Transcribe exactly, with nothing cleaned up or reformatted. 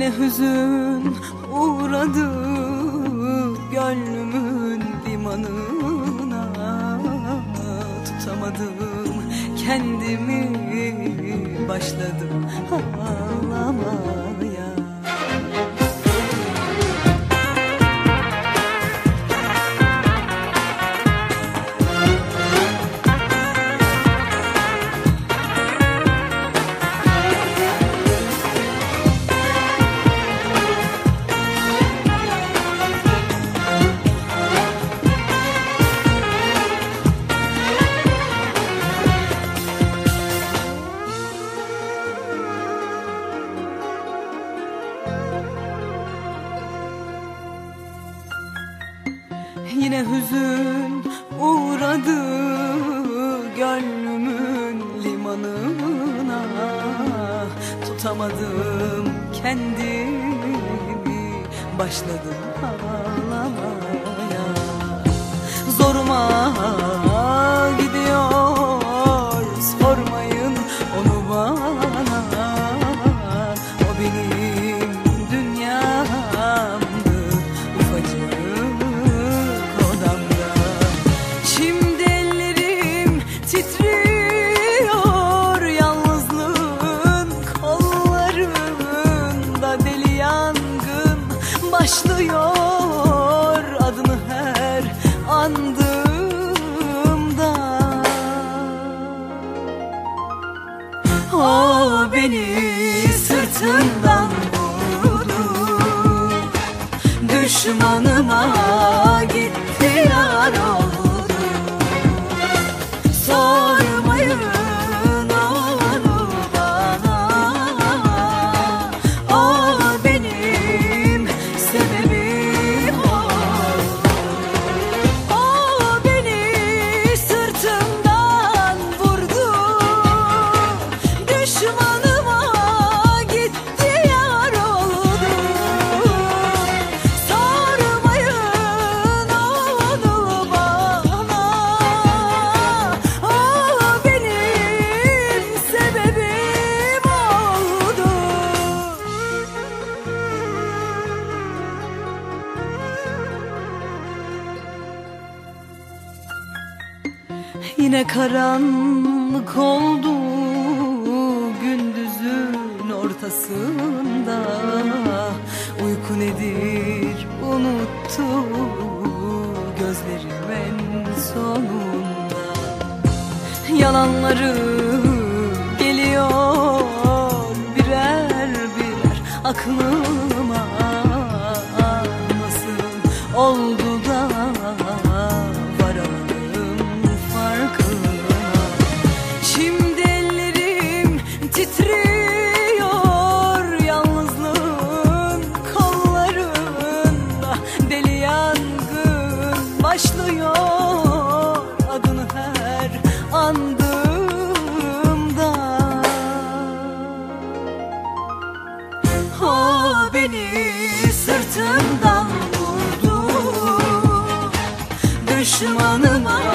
Yine hüzün uğradı gönlümün limanına. Tutamadım kendimi, başladım ağlamaya. Yine hüzün uğradı gönlümün limanına. Tutamadım kendimi, başladım ağlamaya. Zoruma gidiyor, sormayın onu bana. O benim dünyamdı, ufacık odamda. Şimdi ellerim titriyor, yalnızlığın kollarında. Deli yangın başlıyor adını her andığımda. O beni sırtımdan vurdu, düşmanıma gitti yar oldu. Sormayın onu bana, o benim sebebim oldu. O beni sırtımdan vurdu, düşmanıma gitti yar oldu. Sormayın onu bana, o benim sebebim oldu. Yine karanlık oldu gündüzün ortasında. Uyku nedir unuttu gözlerim en sonunda. Yalanları geliyor birer birer aklıma. Nasıl oldu da varamadım farkına. Şimdi ellerim titriyor, yalnızlığın kollarında. Deli yangın başlıyor adını her andığımda. O beni sırtımdan vurdu, düşmanıma